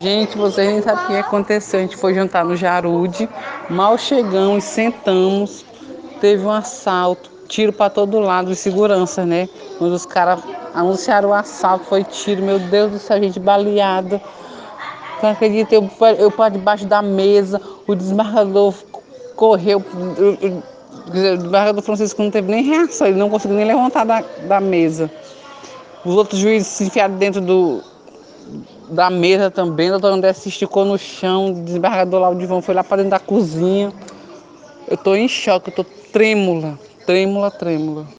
Gente, vocês nem sabem o que aconteceu. A gente foi jantar no Jarude, mal chegamos, sentamos, teve um assalto, tiro para todo lado de segurança, né? Quando os caras anunciaram o assalto, foi tiro, meu Deus do céu, gente baleada. Não acredito, eu para debaixo da mesa, o desembargador correu, o desembargador Francisco não teve nem reação, ele não conseguiu nem levantar da mesa. Os outros juízes se enfiaram dentro da mesa também, a doutora André se esticou no chão, o desembargador lá, o Divão, foi lá para dentro da cozinha. Eu tô em choque, eu tô trêmula, trêmula, trêmula.